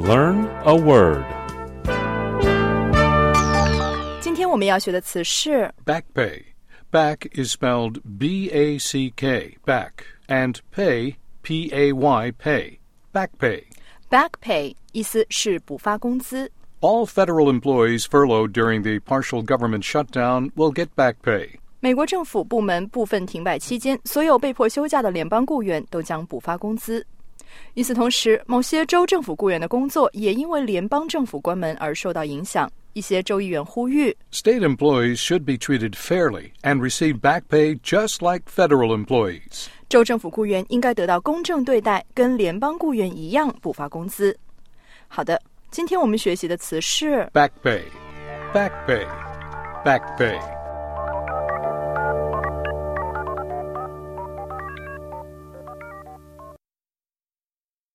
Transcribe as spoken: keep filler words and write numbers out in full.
Learn a word. 今天我们要学的词是 Back pay. Back is spelled B A C K, back, and pay, P A Y, pay. Back pay. back pay 意思是补发工资。 All federal employees furloughed during the partial government shutdown will get back pay. 美国政府部门部分停摆期间，所有被迫休假的联邦雇员都将补发工资。与此同时，某些州政府雇员的工作也因为联邦政府关门而受到影响。一些州议员呼吁 State employees should be treated fairly and receive back pay just like federal employees. 州政府雇员应该得到公正对待，跟联邦雇员一样补发工资。好的，今天我们学习的词是 Back pay. Back pay. Back pay.